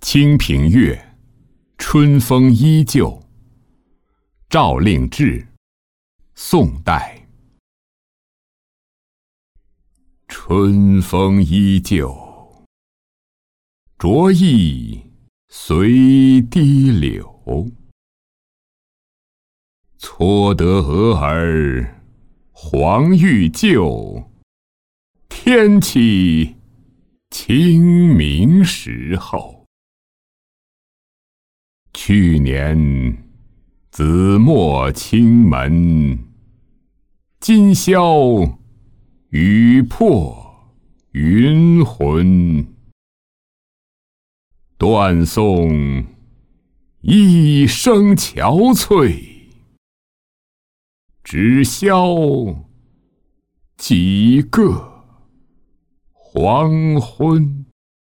清平乐，春风依旧。赵令志，宋代。春风依旧，着意随堤流。搓得蛾儿黄欲救，天气清明时候。去年子墨青门，今宵雨破云魂。断送一生憔悴，只消几个黄昏。